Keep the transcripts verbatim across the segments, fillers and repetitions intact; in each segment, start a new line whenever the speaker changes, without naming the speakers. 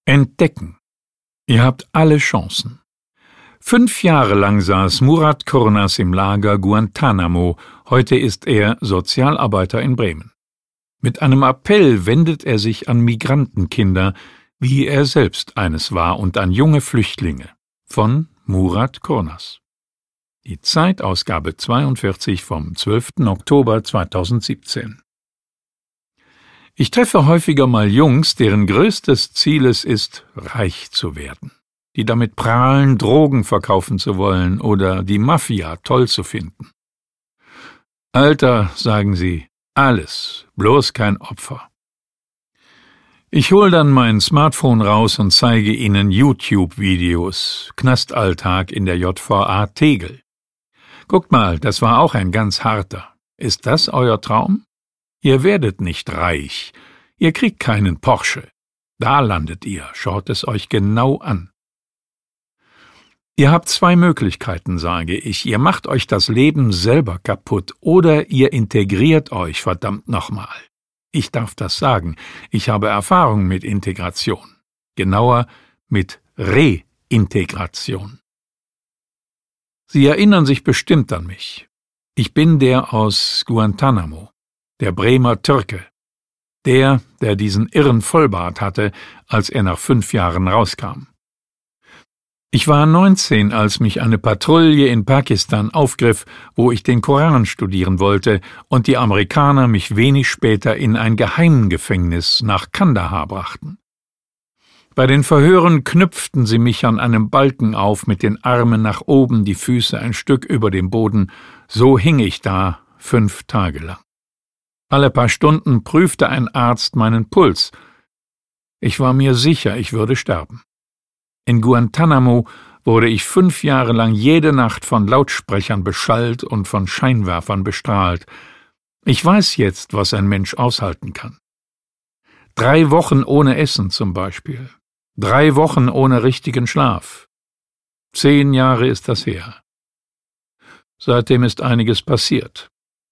Entdecken. Ihr habt alle Chancen. Fünf Jahre lang saß Murat Kurnas im Lager Guantanamo, heute ist er Sozialarbeiter in Bremen. Mit einem Appell wendet er sich an Migrantenkinder, wie er selbst eines war, und an junge Flüchtlinge. Von Murat Kurnas. Die Zeitausgabe zweiundvierzig vom zwölften Oktober zweitausendsiebzehn. Ich treffe häufiger mal Jungs, deren größtes Ziel es ist, reich zu werden, die damit prahlen, Drogen verkaufen zu wollen oder die Mafia toll zu finden. Alter, sagen sie, alles, bloß kein Opfer. Ich hol dann mein Smartphone raus und zeige ihnen YouTube-Videos, Knastalltag in der J V A Tegel. Guckt mal, das war auch ein ganz harter. Ist das euer Traum? Ihr werdet nicht reich, ihr kriegt keinen Porsche. Da landet ihr, schaut es euch genau an. Ihr habt zwei Möglichkeiten, sage ich. Ihr macht euch das Leben selber kaputt oder ihr integriert euch, verdammt nochmal. Ich darf das sagen, ich habe Erfahrung mit Integration. Genauer mit Reintegration. Sie erinnern sich bestimmt an mich. Ich bin der aus Guantanamo. Der Bremer Türke, der, der diesen irren Vollbart hatte, als er nach fünf Jahren rauskam. Ich war neunzehn, als mich eine Patrouille in Pakistan aufgriff, wo ich den Koran studieren wollte, und die Amerikaner mich wenig später in ein Geheimgefängnis nach Kandahar brachten. Bei den Verhören knüpften sie mich an einem Balken auf, mit den Armen nach oben, die Füße ein Stück über dem Boden, so hing ich da fünf Tage lang. Alle paar Stunden prüfte ein Arzt meinen Puls. Ich war mir sicher, ich würde sterben. In Guantanamo wurde ich fünf Jahre lang jede Nacht von Lautsprechern beschallt und von Scheinwerfern bestrahlt. Ich weiß jetzt, was ein Mensch aushalten kann. Drei Wochen ohne Essen zum Beispiel. Drei Wochen ohne richtigen Schlaf. Zehn Jahre ist das her. Seitdem ist einiges passiert.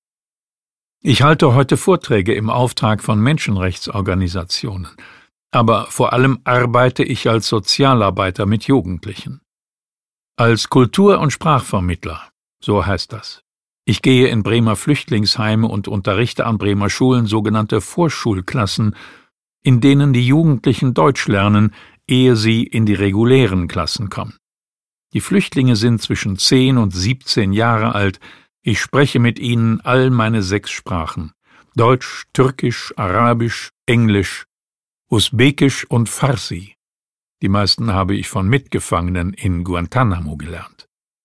Ich halte heute Vorträge im Auftrag von Menschenrechtsorganisationen, aber vor allem arbeite ich als Sozialarbeiter mit Jugendlichen. Als Kultur- und Sprachvermittler, so heißt das. Ich gehe in Bremer Flüchtlingsheime und unterrichte an Bremer Schulen sogenannte Vorschulklassen, in denen die Jugendlichen Deutsch lernen, ehe sie in die regulären Klassen kommen. Die Flüchtlinge sind zwischen zehn und siebzehn Jahre alt. Ich spreche mit ihnen all meine sechs Sprachen: Deutsch, Türkisch, Arabisch, Englisch, Usbekisch und Farsi. Die meisten habe ich von Mitgefangenen in Guantanamo gelernt.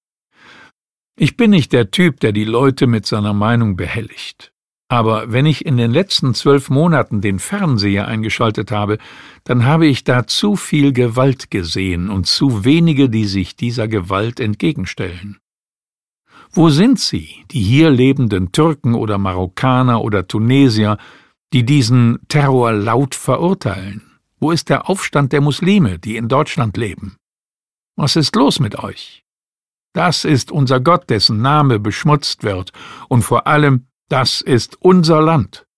Ich bin nicht der Typ, der die Leute mit seiner Meinung behelligt. Aber wenn ich in den letzten zwölf Monaten den Fernseher eingeschaltet habe, dann habe ich da zu viel Gewalt gesehen und zu wenige, die sich dieser Gewalt entgegenstellen. Wo sind sie, die hier lebenden Türken oder Marokkaner oder Tunesier, die diesen Terror laut verurteilen? Wo ist der Aufstand der Muslime, die in Deutschland leben? Was ist los mit euch? Das ist unser Gott, dessen Name beschmutzt wird, und vor allem, das ist unser Land.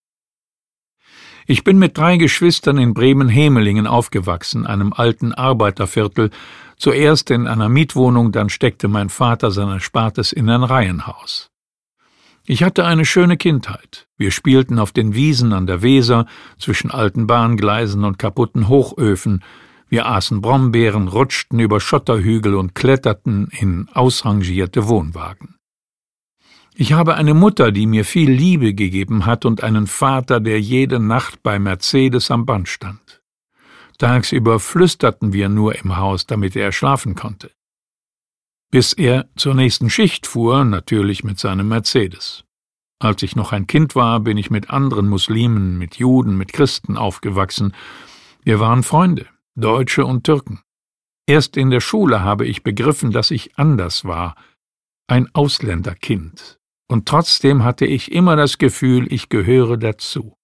Ich bin mit drei Geschwistern in Bremen-Hemelingen aufgewachsen, einem alten Arbeiterviertel, zuerst in einer Mietwohnung, dann steckte mein Vater sein Erspartes in ein Reihenhaus. Ich hatte eine schöne Kindheit. Wir spielten auf den Wiesen an der Weser, zwischen alten Bahngleisen und kaputten Hochöfen. Wir aßen Brombeeren, rutschten über Schotterhügel und kletterten in ausrangierte Wohnwagen. Ich habe eine Mutter, die mir viel Liebe gegeben hat, und einen Vater, der jede Nacht bei Mercedes am Band stand. Tagsüber flüsterten wir nur im Haus, damit er schlafen konnte. Bis er zur nächsten Schicht fuhr, natürlich mit seinem Mercedes. Als ich noch ein Kind war, bin ich mit anderen Muslimen, mit Juden, mit Christen aufgewachsen. Wir waren Freunde, Deutsche und Türken. Erst in der Schule habe ich begriffen, dass ich anders war, ein Ausländerkind. Und trotzdem hatte ich immer das Gefühl, ich gehöre dazu.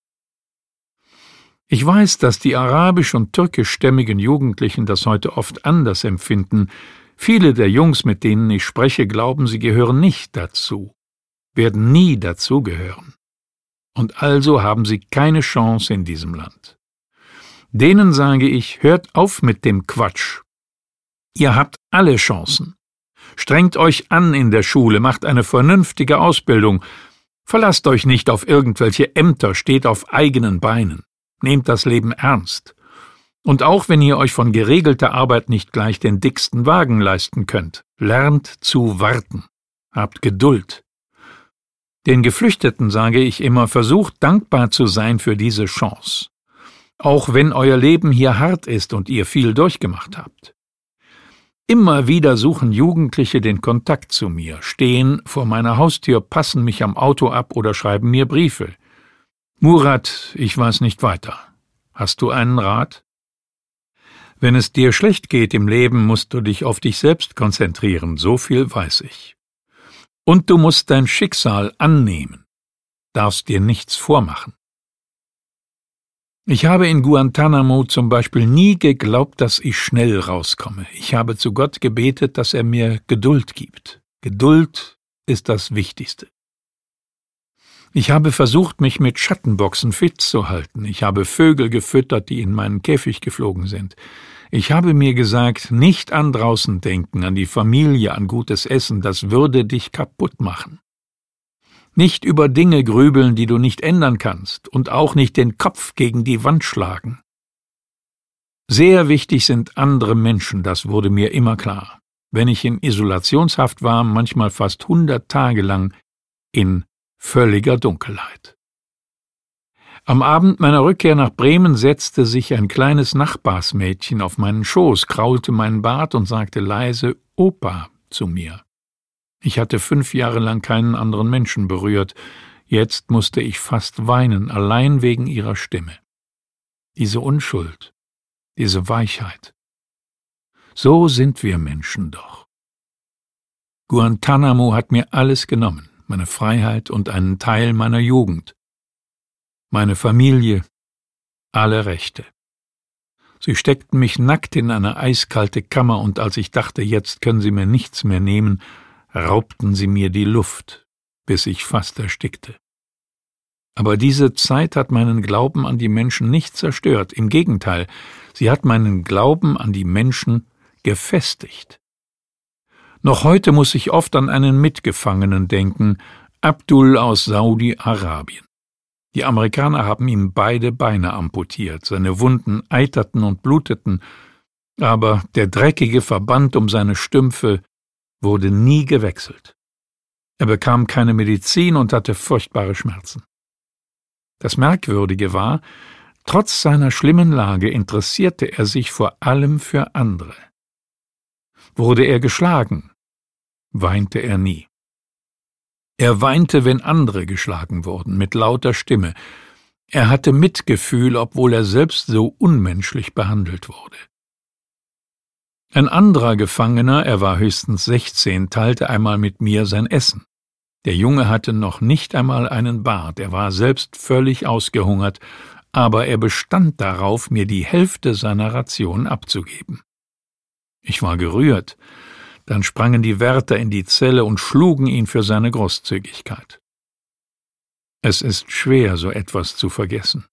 Ich weiß, dass die arabisch- und türkischstämmigen Jugendlichen das heute oft anders empfinden. Viele der Jungs, mit denen ich spreche, glauben, sie gehören nicht dazu, werden nie dazugehören. Und also haben sie keine Chance in diesem Land. Denen sage ich, hört auf mit dem Quatsch. Ihr habt alle Chancen. Strengt euch an in der Schule, macht eine vernünftige Ausbildung. Verlasst euch nicht auf irgendwelche Ämter, steht auf eigenen Beinen. Nehmt das Leben ernst. Und auch wenn ihr euch von geregelter Arbeit nicht gleich den dicksten Wagen leisten könnt, lernt zu warten. Habt Geduld. Den Geflüchteten sage ich immer, versucht dankbar zu sein für diese Chance. Auch wenn euer Leben hier hart ist und ihr viel durchgemacht habt. Immer wieder suchen Jugendliche den Kontakt zu mir, stehen vor meiner Haustür, passen mich am Auto ab oder schreiben mir Briefe. Murat, ich weiß nicht weiter. Hast du einen Rat? Wenn es dir schlecht geht im Leben, musst du dich auf dich selbst konzentrieren, so viel weiß ich. Und du musst dein Schicksal annehmen, darfst dir nichts vormachen. Ich habe in Guantanamo zum Beispiel nie geglaubt, dass ich schnell rauskomme. Ich habe zu Gott gebetet, dass er mir Geduld gibt. Geduld ist das Wichtigste. Ich habe versucht, mich mit Schattenboxen fit zu halten. Ich habe Vögel gefüttert, die in meinen Käfig geflogen sind. Ich habe mir gesagt, nicht an draußen denken, an die Familie, an gutes Essen, das würde dich kaputt machen. Nicht über Dinge grübeln, die du nicht ändern kannst, und auch nicht den Kopf gegen die Wand schlagen. Sehr wichtig sind andere Menschen, das wurde mir immer klar. Wenn ich in Isolationshaft war, manchmal fast hundert Tage lang in völliger Dunkelheit. Am Abend meiner Rückkehr nach Bremen setzte sich ein kleines Nachbarsmädchen auf meinen Schoß, kraulte meinen Bart und sagte leise »Opa« zu mir. Ich hatte fünf Jahre lang keinen anderen Menschen berührt. Jetzt musste ich fast weinen, allein wegen ihrer Stimme. Diese Unschuld, diese Weichheit. So sind wir Menschen doch. Guantanamo hat mir alles genommen, meine Freiheit und einen Teil meiner Jugend. Meine Familie, alle Rechte. Sie steckten mich nackt in eine eiskalte Kammer, und als ich dachte, jetzt können sie mir nichts mehr nehmen, raubten sie mir die Luft, bis ich fast erstickte. Aber diese Zeit hat meinen Glauben an die Menschen nicht zerstört, im Gegenteil, sie hat meinen Glauben an die Menschen gefestigt. Noch heute muss ich oft an einen Mitgefangenen denken, Abdul aus Saudi-Arabien. Die Amerikaner haben ihm beide Beine amputiert, seine Wunden eiterten und bluteten, aber der dreckige Verband um seine Stümpfe wurde nie gewechselt. Er bekam keine Medizin und hatte furchtbare Schmerzen. Das Merkwürdige war, trotz seiner schlimmen Lage interessierte er sich vor allem für andere. Wurde er geschlagen, weinte er nie. Er weinte, wenn andere geschlagen wurden, mit lauter Stimme. Er hatte Mitgefühl, obwohl er selbst so unmenschlich behandelt wurde. Ein anderer Gefangener, er war höchstens sechzehn, teilte einmal mit mir sein Essen. Der Junge hatte noch nicht einmal einen Bart, er war selbst völlig ausgehungert, aber er bestand darauf, mir die Hälfte seiner Ration abzugeben. Ich war gerührt, dann sprangen die Wärter in die Zelle und schlugen ihn für seine Großzügigkeit. Es ist schwer, so etwas zu vergessen.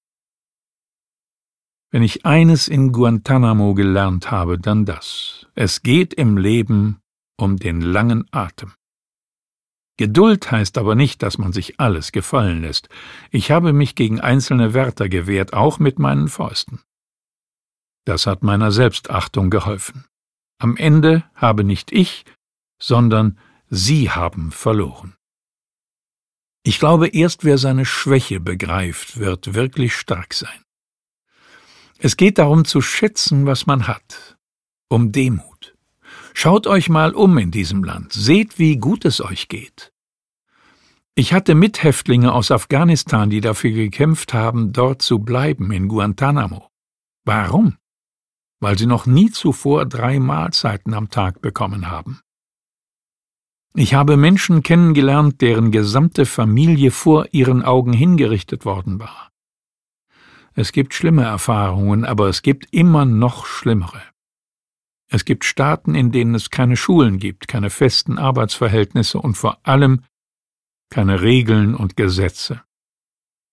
Wenn ich eines in Guantanamo gelernt habe, dann das. Es geht im Leben um den langen Atem. Geduld heißt aber nicht, dass man sich alles gefallen lässt. Ich habe mich gegen einzelne Wärter gewehrt, auch mit meinen Fäusten. Das hat meiner Selbstachtung geholfen. Am Ende habe nicht ich, sondern sie haben verloren. Ich glaube, erst wer seine Schwäche begreift, wird wirklich stark sein. Es geht darum zu schätzen, was man hat, um Demut. Schaut euch mal um in diesem Land, seht, wie gut es euch geht. Ich hatte Mithäftlinge aus Afghanistan, die dafür gekämpft haben, dort zu bleiben, in Guantanamo. Warum? Weil sie noch nie zuvor drei Mahlzeiten am Tag bekommen haben. Ich habe Menschen kennengelernt, deren gesamte Familie vor ihren Augen hingerichtet worden war. Es gibt schlimme Erfahrungen, aber es gibt immer noch schlimmere. Es gibt Staaten, in denen es keine Schulen gibt, keine festen Arbeitsverhältnisse und vor allem keine Regeln und Gesetze.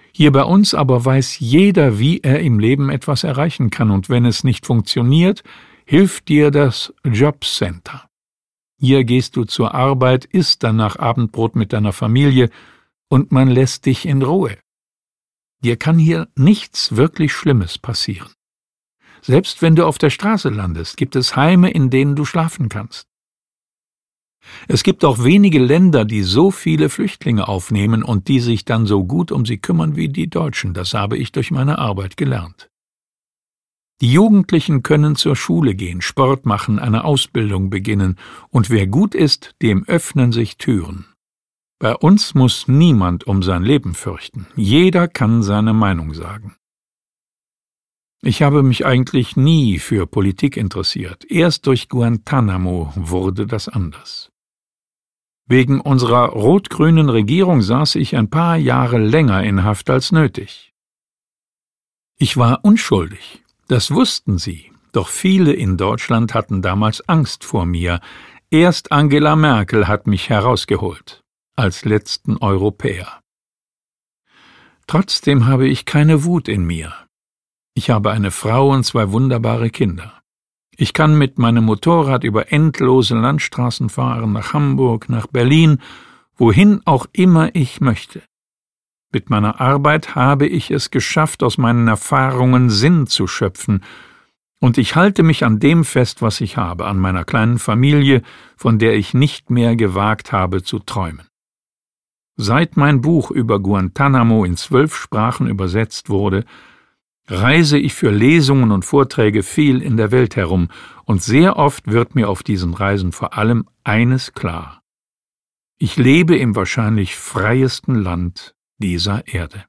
Hier bei uns aber weiß jeder, wie er im Leben etwas erreichen kann, und wenn es nicht funktioniert, hilft dir das Jobcenter. Hier gehst du zur Arbeit, isst danach Abendbrot mit deiner Familie und man lässt dich in Ruhe. Dir kann hier nichts wirklich Schlimmes passieren. Selbst wenn du auf der Straße landest, gibt es Heime, in denen du schlafen kannst. Es gibt auch wenige Länder, die so viele Flüchtlinge aufnehmen und die sich dann so gut um sie kümmern wie die Deutschen. Das habe ich durch meine Arbeit gelernt. Die Jugendlichen können zur Schule gehen, Sport machen, eine Ausbildung beginnen, und wer gut ist, dem öffnen sich Türen. Bei uns muss niemand um sein Leben fürchten. Jeder kann seine Meinung sagen. Ich habe mich eigentlich nie für Politik interessiert. Erst durch Guantanamo wurde das anders. Wegen unserer rot-grünen Regierung saß ich ein paar Jahre länger in Haft als nötig. Ich war unschuldig, das wussten sie, doch viele in Deutschland hatten damals Angst vor mir. Erst Angela Merkel hat mich herausgeholt, als letzten Europäer. Trotzdem habe ich keine Wut in mir. Ich habe eine Frau und zwei wunderbare Kinder. Ich kann mit meinem Motorrad über endlose Landstraßen fahren, nach Hamburg, nach Berlin, wohin auch immer ich möchte. Mit meiner Arbeit habe ich es geschafft, aus meinen Erfahrungen Sinn zu schöpfen, und ich halte mich an dem fest, was ich habe, an meiner kleinen Familie, von der ich nicht mehr gewagt habe zu träumen. Seit mein Buch über Guantanamo in zwölf Sprachen übersetzt wurde, reise ich für Lesungen und Vorträge viel in der Welt herum, und sehr oft wird mir auf diesen Reisen vor allem eines klar: Ich lebe im wahrscheinlich freiesten Land dieser Erde.